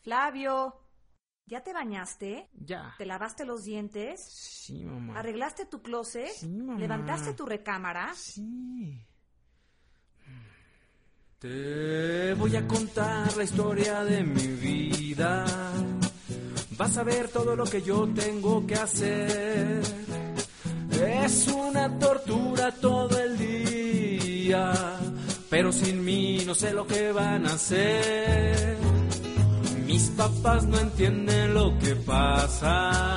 Flavio, ¿ya te bañaste? Ya. ¿Te lavaste los dientes? Sí, mamá. ¿Arreglaste tu closet? Sí, mamá. ¿Levantaste tu recámara? Sí. Te voy a contar la historia de mi vida. Vas a ver todo lo que yo tengo que hacer. Es una tortura todo el día, pero sin mí no sé lo que van a hacer. Mis papás no entienden lo que pasa.